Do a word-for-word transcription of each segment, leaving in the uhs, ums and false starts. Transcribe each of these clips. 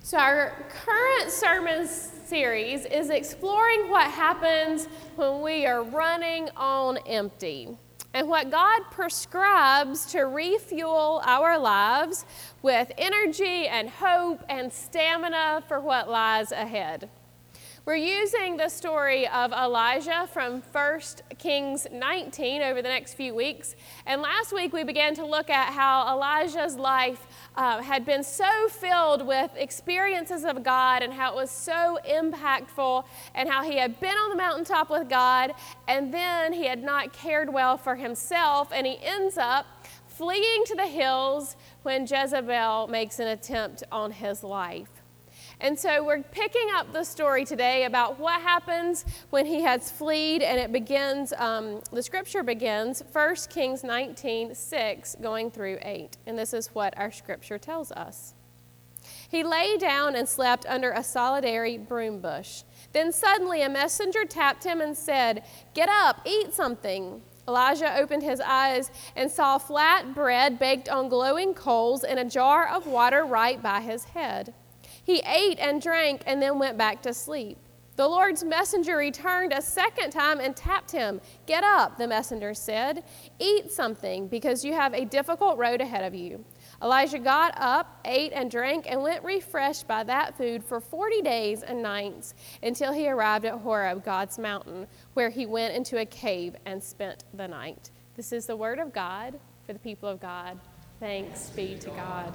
So our current sermon series is exploring what happens when we are running on empty and what God prescribes to refuel our lives with energy and hope and stamina for what lies ahead. We're using the story of Elijah from First Kings nineteen over the next few weeks. And last week we began to look at how Elijah's life uh, had been so filled with experiences of God and how it was so impactful and how he had been on the mountaintop with God and then he had not cared well for himself, and he ends up fleeing to the hills when Jezebel makes an attempt on his life. And so we're picking up the story today about what happens when he has fled, and it begins, um, the scripture begins, First Kings nineteen, six, going through eight. And this is what our scripture tells us. He lay down and slept under a solitary broom bush. Then suddenly a messenger tapped him and said, "Get up, eat something." Elijah opened his eyes and saw flat bread baked on glowing coals and a jar of water right by his head. He ate and drank and then went back to sleep. The Lord's messenger returned a second time and tapped him. "Get up," the messenger said. "Eat something, because you have a difficult road ahead of you." Elijah got up, ate and drank, and went refreshed by that food for forty days and nights until he arrived at Horeb, God's mountain, where he went into a cave and spent the night. This is the word of God for the people of God. Thanks be to God.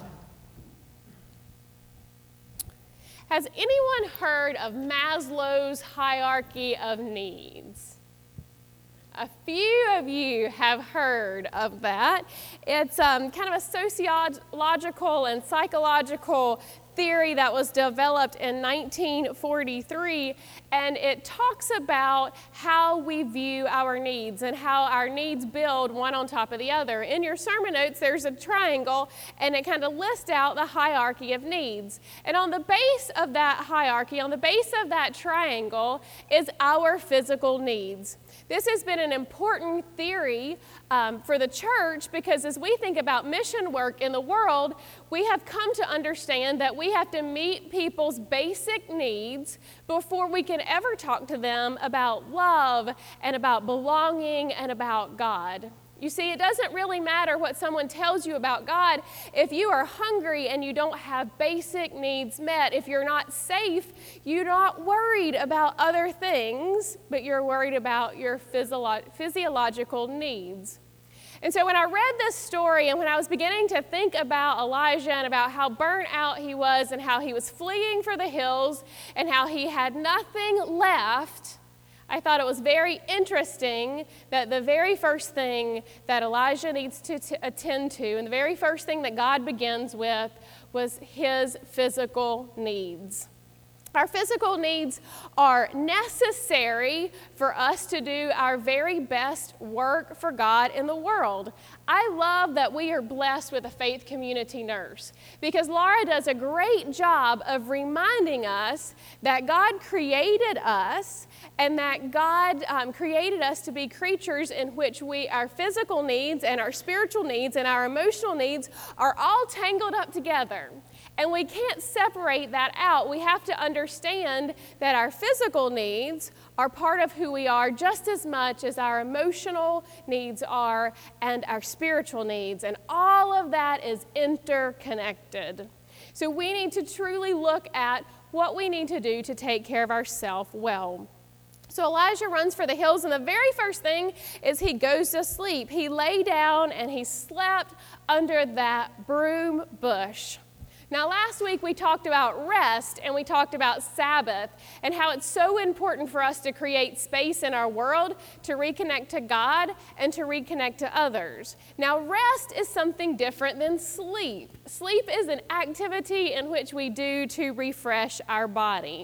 Has anyone heard of Maslow's hierarchy of needs? A few of you have heard of that. It's um, kind of a sociological and psychological theory that was developed in nineteen forty-three, and it talks about how we view our needs and how our needs build one on top of the other. In your sermon notes, there's a triangle, and it kind of lists out the hierarchy of needs. And on the base of that hierarchy, on the base of that triangle, is our physical needs. This has been an important theory um, for the church because as we think about mission work in the world, we have come to understand that we have to meet people's basic needs before we can ever talk to them about love and about belonging and about God. You see, it doesn't really matter what someone tells you about God. If you are hungry and you don't have basic needs met, if you're not safe, you're not worried about other things, but you're worried about your physiolo- physiological needs. And so when I read this story and when I was beginning to think about Elijah and about how burnt out he was and how he was fleeing for the hills and how he had nothing left, I thought it was very interesting that the very first thing that Elijah needs to t- attend to and the very first thing that God begins with was his physical needs. Our physical needs are necessary for us to do our very best work for God in the world. I love that we are blessed with a faith community nurse because Laura does a great job of reminding us that God created us and that God um, created us to be creatures in which we, our physical needs and our spiritual needs and our emotional needs are all tangled up together. And we can't separate that out. We have to understand that our physical needs are part of who we are just as much as our emotional needs are and our spiritual needs. And all of that is interconnected. So we need to truly look at what we need to do to take care of ourselves well. So Elijah runs for the hills, and the very first thing is he goes to sleep. He lay down and he slept under that broom bush. Now, last week we talked about rest and we talked about Sabbath and how it's so important for us to create space in our world to reconnect to God and to reconnect to others. Now, rest is something different than sleep. Sleep is an activity in which we do to refresh our body.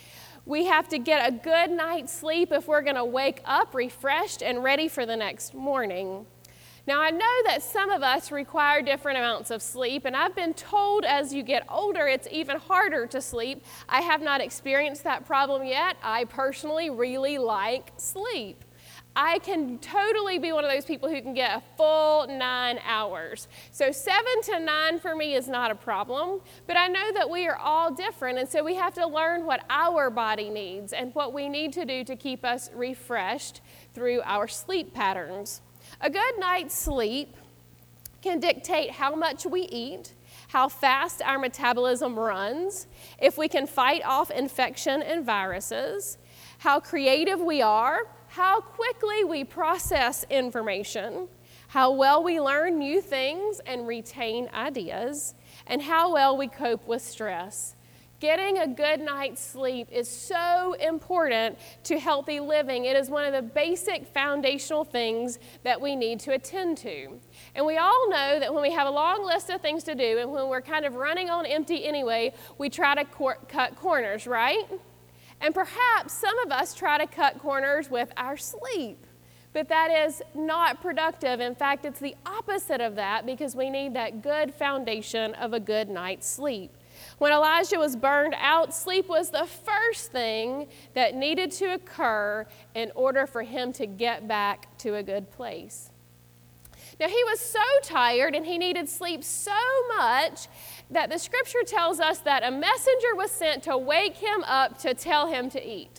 We have to get a good night's sleep if we're going to wake up refreshed and ready for the next morning. Now, I know that some of us require different amounts of sleep, and I've been told as you get older, it's even harder to sleep. I have not experienced that problem yet. I personally really like sleep. I can totally be one of those people who can get a full nine hours. So seven to nine for me is not a problem, but I know that we are all different, and so we have to learn what our body needs and what we need to do to keep us refreshed through our sleep patterns. A good night's sleep can dictate how much we eat, how fast our metabolism runs, if we can fight off infection and viruses, how creative we are, how quickly we process information, how well we learn new things and retain ideas, and how well we cope with stress. Getting a good night's sleep is so important to healthy living. It is one of the basic foundational things that we need to attend to. And we all know that when we have a long list of things to do and when we're kind of running on empty anyway, we try to cor- cut corners, right? And perhaps some of us try to cut corners with our sleep, but that is not productive. In fact, it's the opposite of that because we need that good foundation of a good night's sleep. When Elijah was burned out, sleep was the first thing that needed to occur in order for him to get back to a good place. Now, he was so tired and he needed sleep so much that the scripture tells us that a messenger was sent to wake him up to tell him to eat.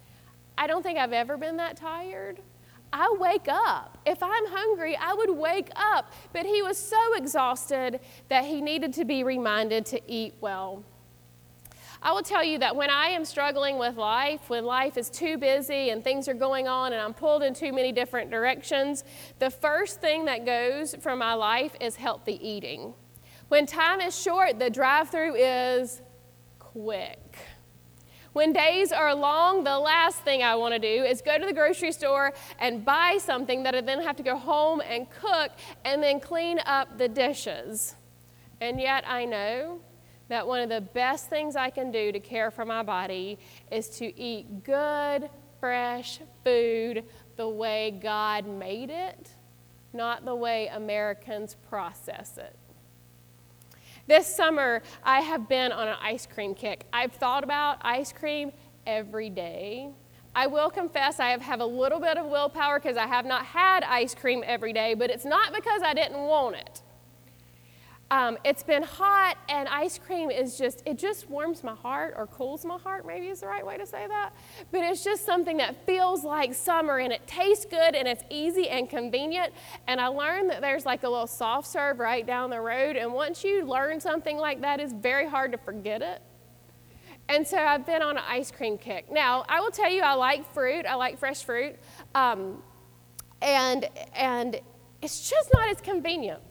I don't think I've ever been that tired. I wake up. If I'm hungry, I would wake up. But he was so exhausted that he needed to be reminded to eat well. I will tell you that when I am struggling with life, when life is too busy and things are going on and I'm pulled in too many different directions, the first thing that goes from my life is healthy eating. When time is short, the drive-through is quick. When days are long, the last thing I want to do is go to the grocery store and buy something that I then have to go home and cook and then clean up the dishes. And yet I know that one of the best things I can do to care for my body is to eat good, fresh food the way God made it, not the way Americans process it. This summer, I have been on an ice cream kick. I've thought about ice cream every day. I will confess I have, have a little bit of willpower because I have not had ice cream every day, but it's not because I didn't want it. Um, it's been hot, and ice cream is just, it just warms my heart, or cools my heart, maybe is the right way to say that. But it's just something that feels like summer, and it tastes good, and it's easy and convenient. And I learned that there's like a little soft serve right down the road, and once you learn something like that, it's very hard to forget it. And so I've been on an ice cream kick. Now, I will tell you, I like fruit. I like fresh fruit. Um, and, and it's just not as convenient.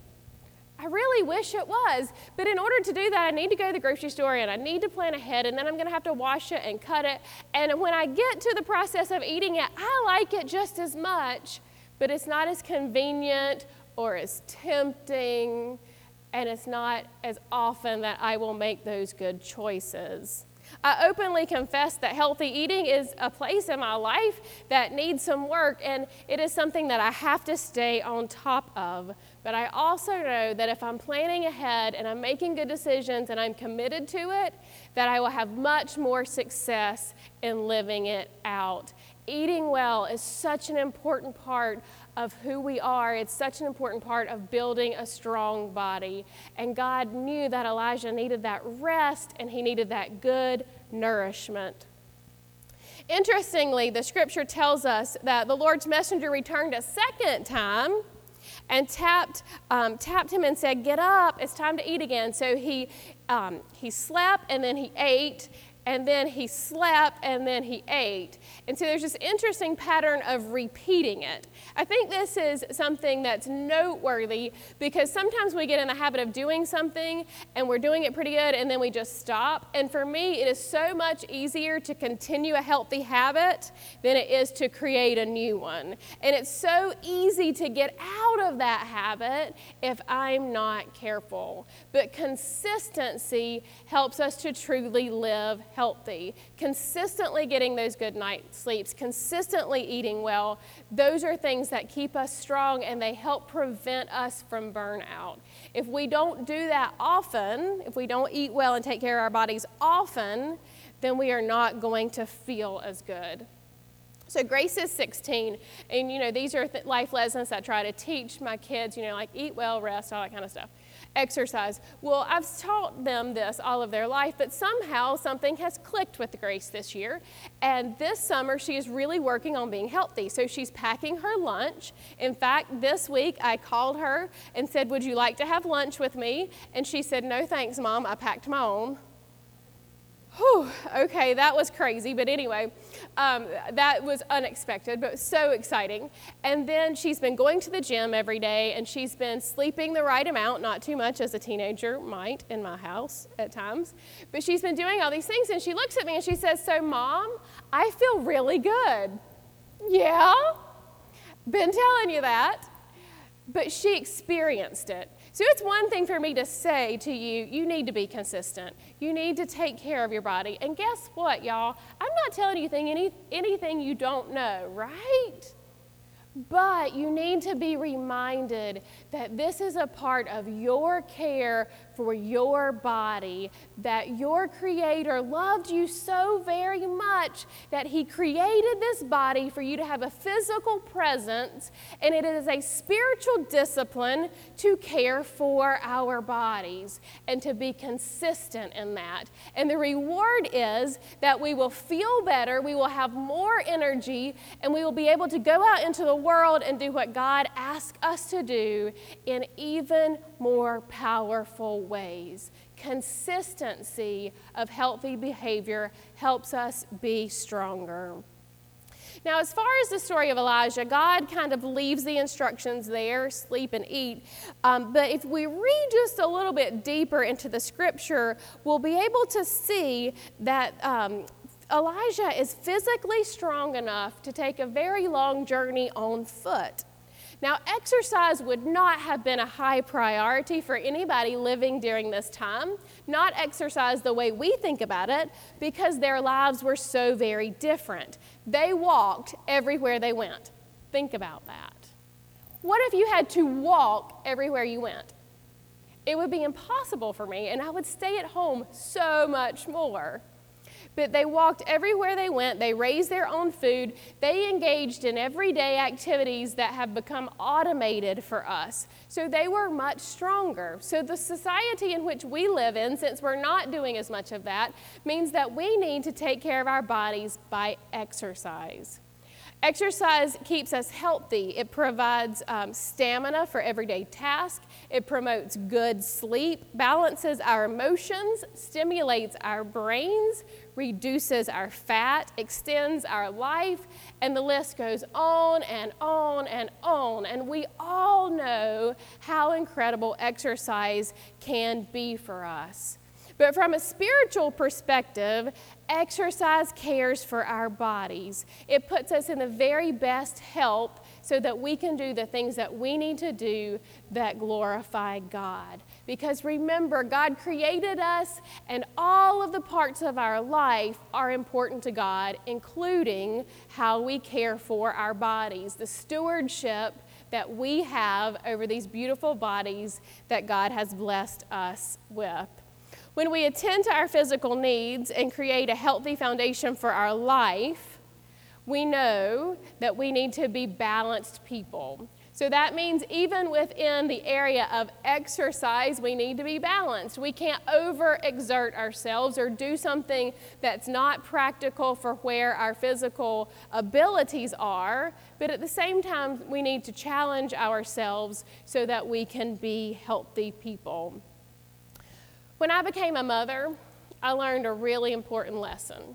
I really wish it was, but in order to do that, I need to go to the grocery store and I need to plan ahead, and then I'm going to have to wash it and cut it. And when I get to the process of eating it, I like it just as much, but it's not as convenient or as tempting, and it's not as often that I will make those good choices. I openly confess that healthy eating is a place in my life that needs some work, and it is something that I have to stay on top of. But I also know that if I'm planning ahead and I'm making good decisions and I'm committed to it, that I will have much more success in living it out. Eating well is such an important part of who we are. It's such an important part of building a strong body. And God knew that Elijah needed that rest and he needed that good nourishment. Interestingly, the scripture tells us that the Lord's messenger returned a second time and tapped um, tapped him and said, "Get up, it's time to eat again." So he um, he slept and then he ate, and then he slept, and then he ate. And so there's this interesting pattern of repeating it. I think this is something that's noteworthy because sometimes we get in the habit of doing something and we're doing it pretty good and then we just stop. And for me, it is so much easier to continue a healthy habit than it is to create a new one. And it's so easy to get out of that habit if I'm not careful. But consistency helps us to truly live healthy. Consistently getting those good night sleeps, consistently eating well, those are things that keep us strong and they help prevent us from burnout. If we don't do that often, if we don't eat well and take care of our bodies often, then we are not going to feel as good. So Grace is sixteen, and, you know, these are th- life lessons I try to teach my kids, you know, like eat well, rest, all that kind of stuff. Exercise. Well, I've taught them this all of their life, but somehow something has clicked with Grace this year, and this summer she is really working on being healthy. So she's packing her lunch. In fact, this week I called her and said, would you like to have lunch with me? And she said, no thanks, Mom, I packed my own. Whew, okay, that was crazy, but anyway, um, that was unexpected, but so exciting. And then she's been going to the gym every day, and she's been sleeping the right amount, not too much as a teenager might in my house at times, but she's been doing all these things, and she looks at me and she says, so Mom, I feel really good. Yeah, been telling you that. But she experienced it. So it's one thing for me to say to you, you need to be consistent. You need to take care of your body. And guess what, y'all? I'm not telling you anything, any, anything you don't know, right? But you need to be reminded that this is a part of your care for your body, that your Creator loved you so very much that He created this body for you to have a physical presence, and it is a spiritual discipline to care for our bodies and to be consistent in that. And the reward is that we will feel better, we will have more energy, and we will be able to go out into the world and do what God asks us to do in even more powerful ways. Consistency of healthy behavior helps us be stronger. Now, as far as the story of Elijah, God kind of leaves the instructions there, sleep and eat. Um, but if we read just a little bit deeper into the scripture, we'll be able to see that um, Elijah is physically strong enough to take a very long journey on foot. Now, exercise would not have been a high priority for anybody living during this time, not exercise the way we think about it, because their lives were so very different. They walked everywhere they went. Think about that. What if you had to walk everywhere you went? It would be impossible for me, and I would stay at home so much more. But they walked everywhere they went. They raised their own food. They engaged in everyday activities that have become automated for us. So they were much stronger. So the society in which we live in, since we're not doing as much of that, means that we need to take care of our bodies by exercise. Exercise keeps us healthy. It provides um, stamina for everyday tasks. It promotes good sleep, balances our emotions, stimulates our brains, reduces our fat, extends our life, and the list goes on and on and on. And we all know how incredible exercise can be for us. But from a spiritual perspective, exercise cares for our bodies. It puts us in the very best health so that we can do the things that we need to do that glorify God. Because remember, God created us, and all of the parts of our life are important to God, including how we care for our bodies, the stewardship that we have over these beautiful bodies that God has blessed us with. When we attend to our physical needs and create a healthy foundation for our life, we know that we need to be balanced people. So that means even within the area of exercise, we need to be balanced. We can't overexert ourselves or do something that's not practical for where our physical abilities are, but at the same time, we need to challenge ourselves so that we can be healthy people. When I became a mother, I learned a really important lesson.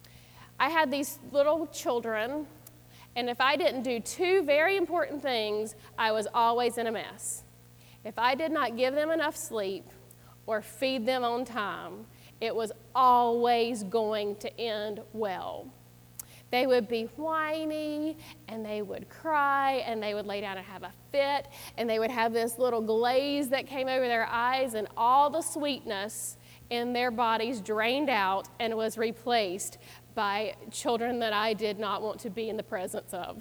I had these little children, and if I didn't do two very important things, I was always in a mess. If I did not give them enough sleep or feed them on time, it was always going to end well. They would be whiny, and they would cry, and they would lay down and have a fit, and they would have this little glaze that came over their eyes, and all the sweetness in their bodies drained out and was replaced by children that I did not want to be in the presence of.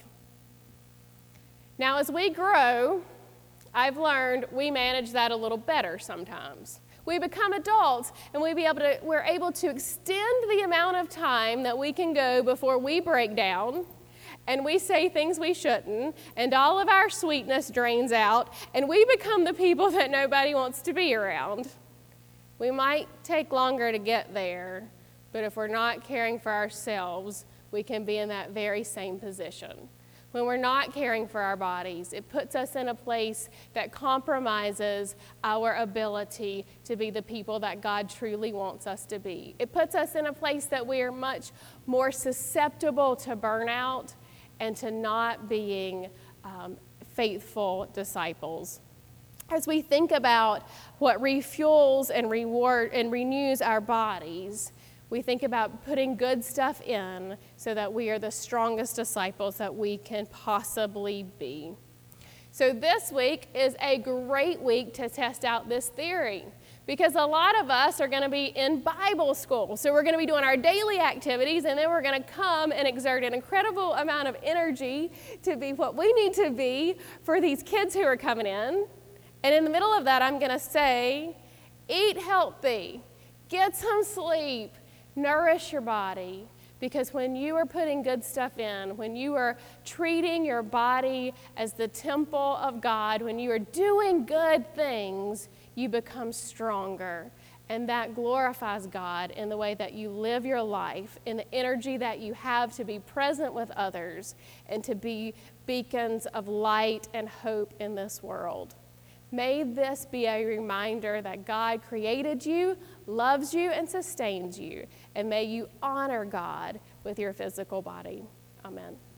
Now, as we grow, I've learned we manage that a little better sometimes. We become adults, and we be able to, we're able to extend the amount of time that we can go before we break down, and we say things we shouldn't, and all of our sweetness drains out, and we become the people that nobody wants to be around. We might take longer to get there, but if we're not caring for ourselves, we can be in that very same position. When we're not caring for our bodies, it puts us in a place that compromises our ability to be the people that God truly wants us to be. It puts us in a place that we are much more susceptible to burnout and to not being um, faithful disciples. As we think about what refuels and reward and renews our bodies, we think about putting good stuff in so that we are the strongest disciples that we can possibly be. So this week is a great week to test out this theory, because a lot of us are going to be in Bible school. So we're going to be doing our daily activities, and then we're going to come and exert an incredible amount of energy to be what we need to be for these kids who are coming in. And in the middle of that, I'm going to say, eat healthy, get some sleep, nourish your body, because when you are putting good stuff in, when you are treating your body as the temple of God, when you are doing good things, you become stronger. And that glorifies God in the way that you live your life, in the energy that you have to be present with others and to be beacons of light and hope in this world. May this be a reminder that God created you, loves you, and sustains you. And may you honor God with your physical body. Amen.